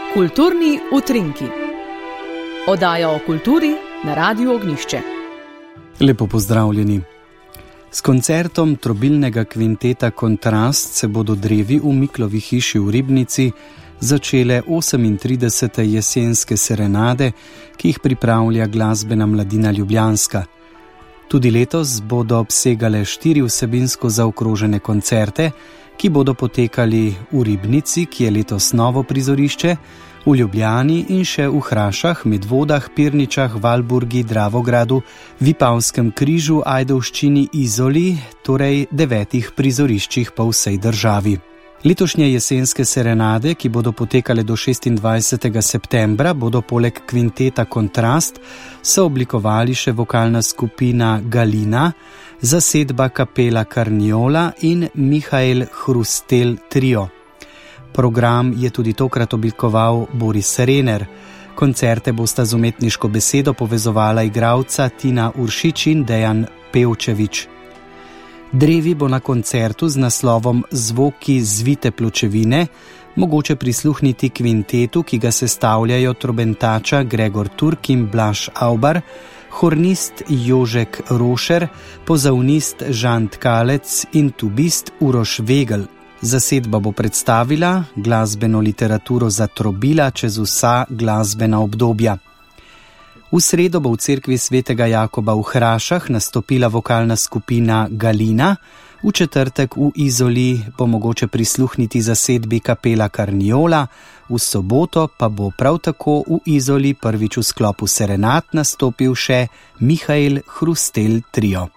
Kulturni utrinki. Oddaja o kulturi na Radiu Ognjišče. Lepo pozdravljeni. S koncertom trobilnega kvinteta Kontrast se bodo drevi v Miklovi hiši v Ribnici začele 38. jesenske serenade, ki jih pripravlja glasbena mladina ljubljanska. Tudi letos bodo obsegale 4 vsebinsko zaokrožene koncerte, ki bodo potekali v Ribnici, ki je letos novo prizorišče, v Ljubljani in še v Hrašah, Medvodah, Pirničah, Valburgi, Dravogradu, Vipavskem križu, Ajdovščini, Izoli, torej 9 prizoriščih po vsej državi. Letošnje jesenske serenade, ki bodo potekale do 26. septembra, bodo poleg kvinteta Kontrast sooblikovali še vokalna skupina Galina, zasedba Kapela Carniola in Mihael Hrustel trio. Program je tudi tokrat oblikoval Boris Rener. Koncerte bosta z umetniško besedo povezovala igralca Tina Uršič in Dejan Pevčevič. Drevi bo na koncertu z naslovom Zvoki zvite pločevine mogoče prisluhniti kvintetu, ki ga sestavljajo trobentača Gregor Turk in Blaž Avbar, hornist Jožek Rošer, pozavnist Žan Tkalec in tubist Uroš Vegel. Zasedba bo predstavila glasbeno literaturo za trobila čez vsa glasbena obdobja. V sredo bo v cerkvi svetega Jakoba v Hrašah nastopila vokalna skupina Galina, v četrtek v Izoli bo mogoče prisluhniti zasedbi Kapela Carniola, v soboto pa bo prav tako v Izoli prvič v sklopu serenad nastopil še Mihael Hrustel trio.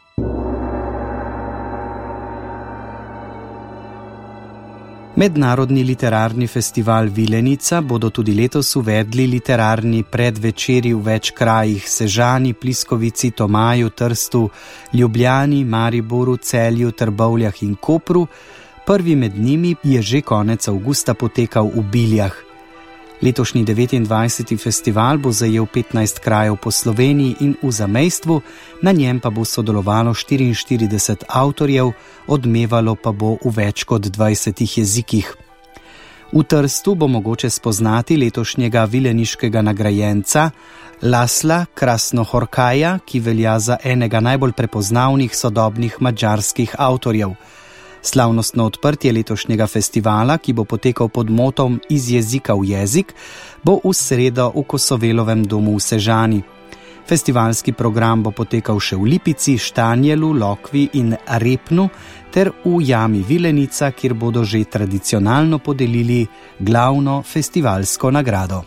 Mednarodni literarni festival Vilenica bodo tudi letos uvedli literarni predvečeri v več krajih: Sežani, Pliskovici, Tomaju, Trstu, Ljubljani, Mariboru, Celju, Trbovljah in Kopru. Prvi med njimi je že konec avgusta potekal v Biljah. Letošnji 29. festival bo zajel 15 krajev po Sloveniji in v zamejstvu, na njem pa bo sodelovalo 44 avtorjev, odmevalo pa bo v več kot 20 jezikih. V Trstu bo mogoče spoznati letošnjega vileniškega nagrajenca Lasla Krasnohorkaja, ki velja za enega najbolj prepoznavnih sodobnih madžarskih avtorjev. Slavnostno odprtje letošnjega festivala, ki bo potekal pod motom Iz jezika v jezik, bo v sredo v Kosovelovem domu v Sežani. Festivalski program bo potekal še v Lipici, Štanjelu, Lokvi in Repnu ter v jami Vilenica, kjer bodo že tradicionalno podelili glavno festivalsko nagrado.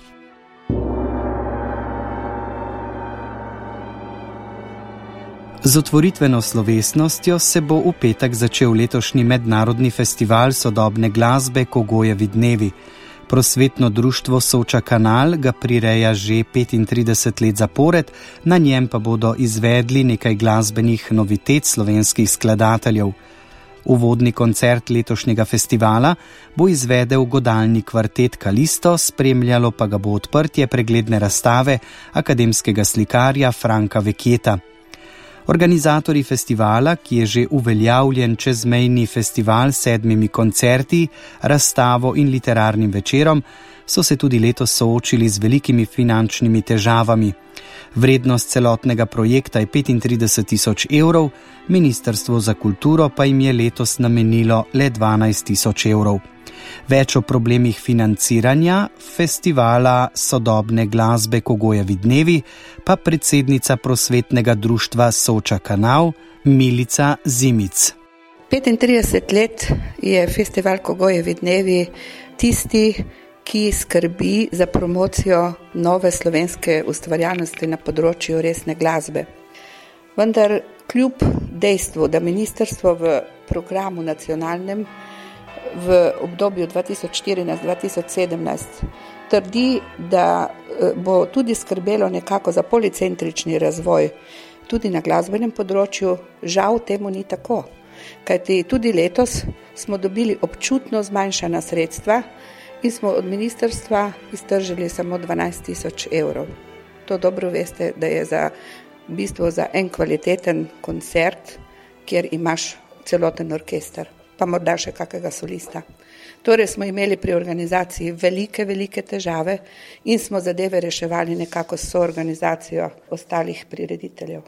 Z otvoritveno slovesnostjo se bo v petek začel letošnji mednarodni festival sodobne glasbe Kogojevi dnevi. Prosvetno društvo Soča Kanal ga prireja že 35 let zapored, na njem pa bodo izvedli nekaj glasbenih novitet slovenskih skladateljev. Uvodni koncert letošnjega festivala bo izvedel godalni kvartet Kalisto, spremljalo pa ga bo odprtje pregledne razstave akademskega slikarja Franka Vekjeta. Organizatorji festivala, ki je že uveljavljen čezmejni festival s 7 koncerti, razstavo in literarnim večerom, so se tudi letos soočili z velikimi finančnimi težavami. Vrednost celotnega projekta je 35 000 evrov, Ministrstvo za kulturo pa jim je letos namenilo le 12 000 evrov. Več o problemih financiranja festivala sodobne glasbe Kogojevi dnevi pa predsednica prosvetnega društva Soča Kanal Milica Zimic. 35 let je festival Kogojevi dnevi tisti, ki skrbi za promocijo nove slovenske ustvarjalnosti na področju resne glasbe. Vendar kljub dejstvu, da ministrstvo v programu nacionalnem v obdobju 2014-2017 trdi, da bo tudi skrbelo nekako za policentrični razvoj tudi na glasbenem področju, žal temu ni tako. Kajti tudi letos smo dobili občutno zmanjšana sredstva in smo od ministrstva iztržili samo 12 000 evrov. To dobro veste, da je v bistvu za en kvaliteten koncert, kjer imaš celoten orkester, pa morda še kakega solista. Torej smo imeli pri organizaciji velike težave in smo zadeve reševali nekako s soorganizacijo ostalih prirediteljev.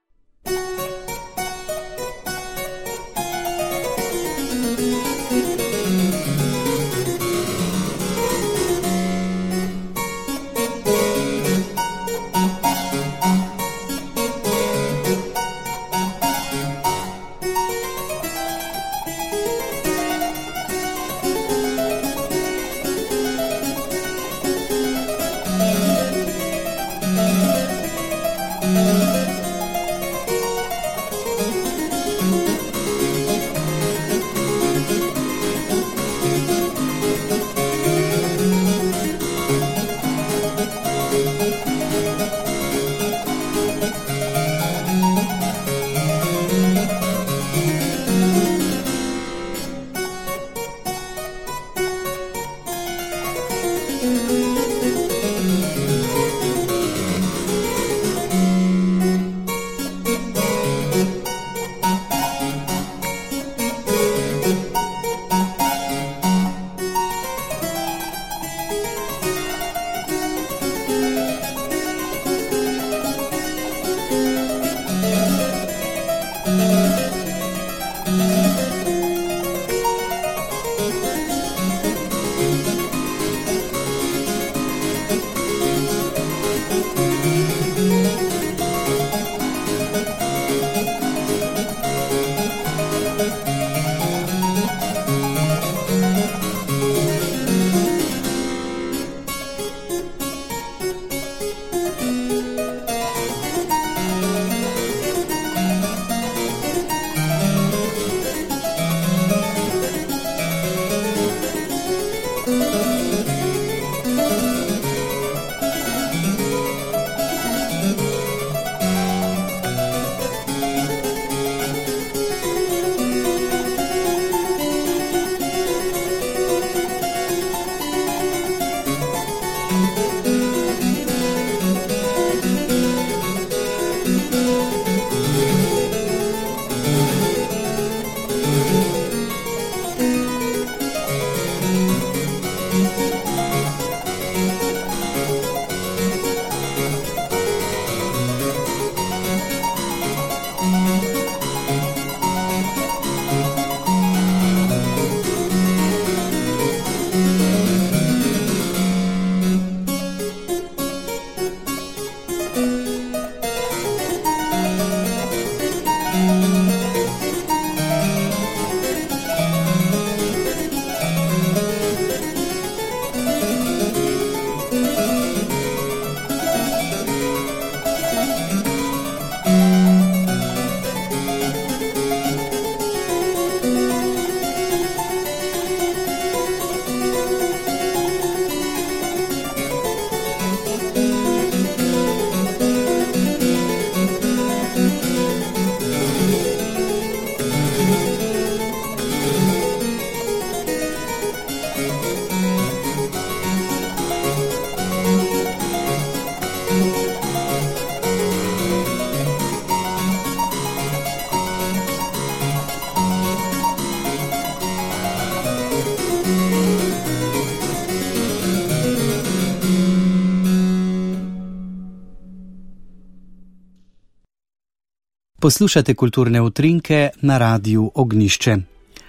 Poslušate kulturne utrinke na Radiu Ognjišče.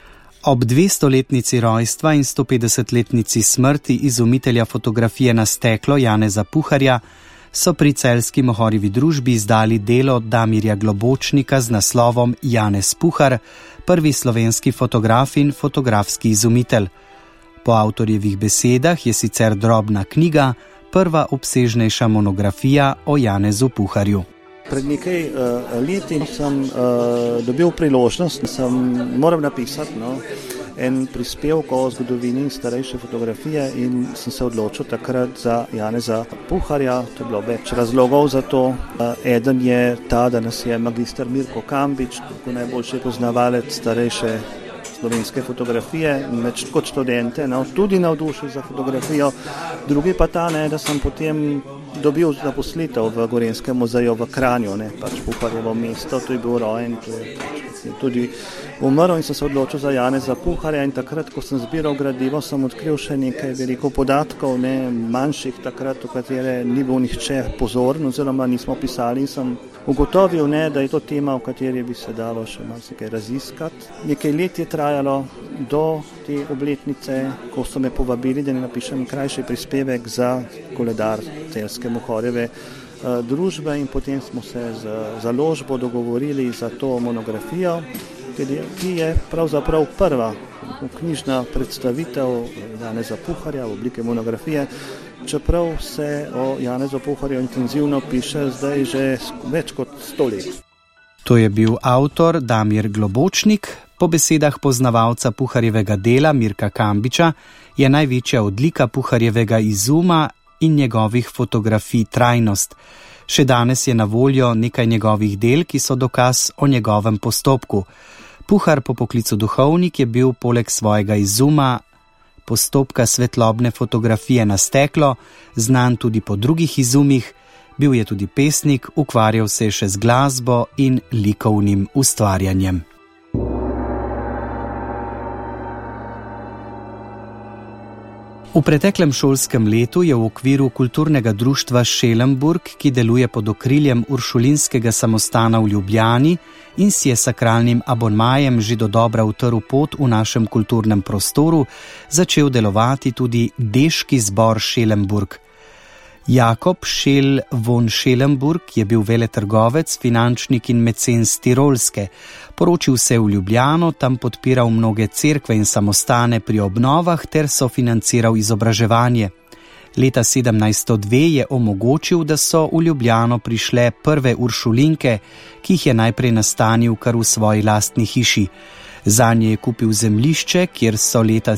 Ob 200-letnici rojstva in 150-letnici smrti izumitelja fotografije na steklo Janeza Puharja so pri celjski Mohorjevi družbi izdali delo Damirja Globočnika z naslovom Janez Puhar, prvi slovenski fotograf in fotografski izumitelj. Po avtorjevih besedah je sicer drobna knjiga, prva obsežnejša monografija o Janezu Puharju. Pred nekaj leti sem dobil priložnost, da moram napisati en prispevek o zgodovini starejše fotografije in sem se odločil takrat za Janeza Puharja. To je bilo več razlogov za to. Eden je ta, da nas je magister Mirko Kambič, najboljši poznavalec starejše slovenske fotografije, kot študente, no, tudi navdušil za fotografijo. Drugi pa ta, ne, da sem potem dobil zaposlitev v Gorenjskem muzeju v Kranju, ne, pač Puharjevo mesto, to je bil rojen, to je tudi umrl in sem se odločil za Janeza Puharja in takrat, ko sem zbiral gradivo, sem odkril še nekaj veliko podatkov, ne, manjših takrat, v katere ni bil nihče pozoren oziroma nismo pisali in sem ugotovil, ne, da je to tema, v kateri bi se dalo še marsikaj raziskati. Nekaj let je trajalo do te obletnice, ko so me povabili, da ne napišem krajši prispevek za koledar celjske Muharjeve družbe in potem smo se z založbo dogovorili za to monografijo, ki je pravzaprav prva knjižna predstavitev Janeza Puharja v obliki monografije, čeprav se o Janezu Puharju intenzivno piše zdaj že več kot 100 let. To je bil avtor Damir Globočnik. Po besedah poznavalca Puharjevega dela Mirka Kambiča je največja odlika Puharjevega izuma in njegovih fotografij trajnost. Še danes je na voljo nekaj njegovih del, ki so dokaz o njegovem postopku. Puhar po poklicu duhovnik je bil poleg svojega izuma postopka svetlobne fotografije na steklo, znan tudi po drugih izumih, bil je tudi pesnik, ukvarjal se še z glasbo in likovnim ustvarjanjem. V preteklem šolskem letu je v okviru kulturnega društva Schellenburg, ki deluje pod okriljem Uršulinskega samostana v Ljubljani in si je sakralnim abonmajem že dodobra utrl pot v našem kulturnem prostoru, začel delovati tudi deški zbor Schellenburg. Jakob Schell von Schellenburg je bil veletrgovec, finančnik in mecen z Tirolske. Poročil se je v Ljubljano, tam podpiral mnoge cerkve in samostane pri obnovah ter sofinanciral izobraževanje. Leta 1702 je omogočil, da so v Ljubljano prišle prve uršulinke, ki jih je najprej nastanil kar v svoji lastni hiši. Zanje je kupil zemljišče, kjer so leta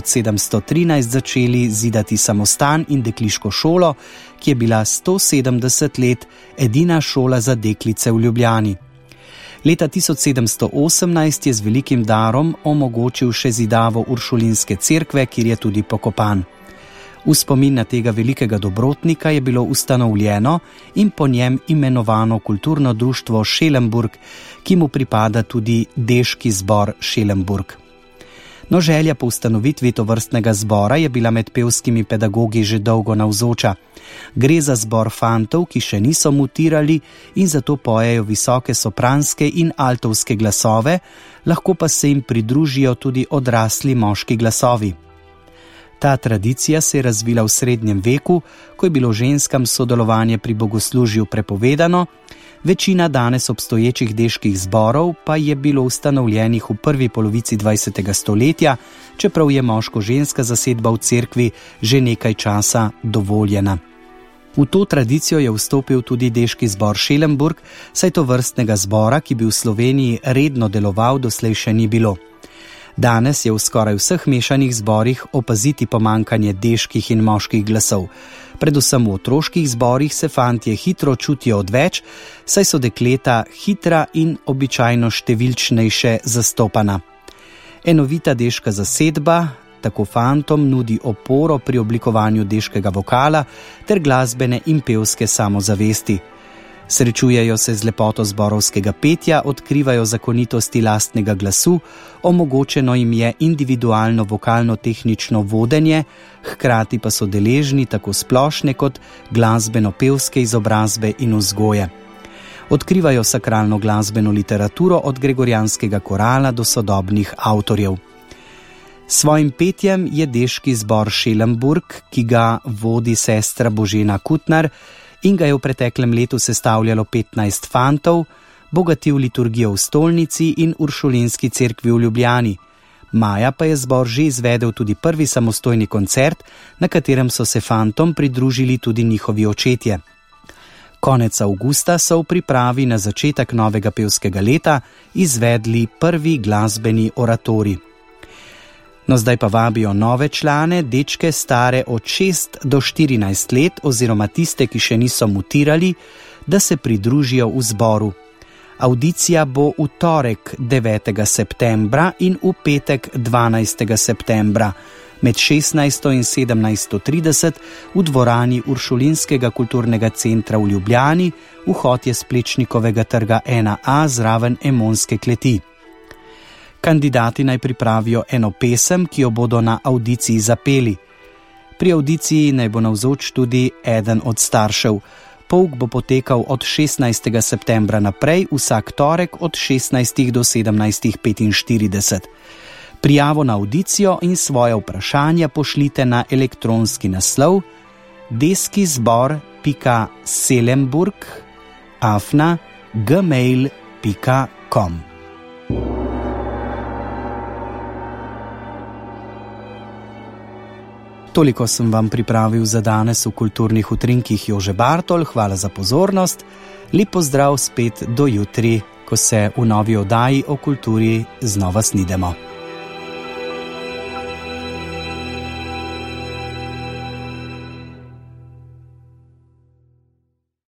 1713 začeli zidati samostan in dekliško šolo, ki je bila 170 let edina šola za deklice v Ljubljani. Leta 1718 je z velikim darom omogočil še zidavo Uršulinske cerkve, kjer je tudi pokopan. V spomin na tega velikega dobrotnika je bilo ustanovljeno in po njem imenovano kulturno društvo Schellenburg, ki mu pripada tudi deški zbor Schellenburg. No, želja po ustanovitvi tovrstnega zbora je bila med pevskimi pedagogi že dolgo navzoča. Gre za zbor fantov, ki še niso mutirali in zato pojejo visoke sopranske in altovske glasove, lahko pa se jim pridružijo tudi odrasli moški glasovi. Ta tradicija se je razvila v srednjem veku, ko je bilo ženskam sodelovanje pri bogoslužju prepovedano, večina danes obstoječih deških zborov pa je bilo ustanovljenih v prvi polovici 20. stoletja, čeprav je moško-ženska zasedba v cerkvi že nekaj časa dovoljena. V to tradicijo je vstopil tudi deški zbor Schellenburg, saj to vrstnega zbora, ki bi v Sloveniji redno deloval, doslej še ni bilo. Danes je v skoraj vseh mešanih zborih opaziti pomankanje deških in moških glasov. Predvsem v otroških zborih se fantje hitro čutijo odveč, saj so dekleta hitra in običajno številčnejše zastopana. Enovita deška zasedba tako fantom nudi oporo pri oblikovanju deškega vokala ter glasbene in pevske samozavesti. Srečujejo se z lepoto zborovskega petja, odkrivajo zakonitosti lastnega glasu, omogočeno jim je individualno vokalno-tehnično vodenje, hkrati pa so deležni tako splošne kot glasbeno-pevske izobrazbe in vzgoje. Odkrivajo sakralno glasbeno literaturo od gregorijanskega korala do sodobnih avtorjev. Svojim petjem je deški zbor Schellenburg, ki ga vodi sestra Božena Kutnar, in ga je v preteklem letu sestavljalo 15 fantov, bogatil liturgijo v stolnici in Uršulinski cerkvi v Ljubljani. Maja pa je zbor že izvedel tudi prvi samostojni koncert, na katerem so se fantom pridružili tudi njihovi očetje. Konec avgusta so v pripravi na začetek novega pevskega leta izvedli prvi glasbeni oratorij. No, zdaj pa vabijo nove člane, dečke stare od 6 do 14 let oziroma tiste, ki še niso mutirali, da se pridružijo v zboru. Audicija bo v torek 9. septembra in v petek 12. septembra med 16. in 17.30 v dvorani Uršulinskega kulturnega centra v Ljubljani, vhod je s Plečnikovega trga 1A zraven Emonske kleti. Kandidati naj pripravijo eno pesem, ki jo bodo na audiciji zapeli. Pri audiciji naj bo navzoč tudi eden od staršev. Pouk bo potekal od 16. septembra naprej, vsak torek od 16. do 17.45. Prijavo na audicijo in svoje vprašanja pošljite na elektronski naslov deskizbor.selemburg@gmail.com. Toliko sem vam pripravil za danes v Kulturnih utrinkih. Jože Bartol, hvala za pozornost. Lep pozdrav spet do jutri, ko se v novi oddaji o kulturi znova snidemo.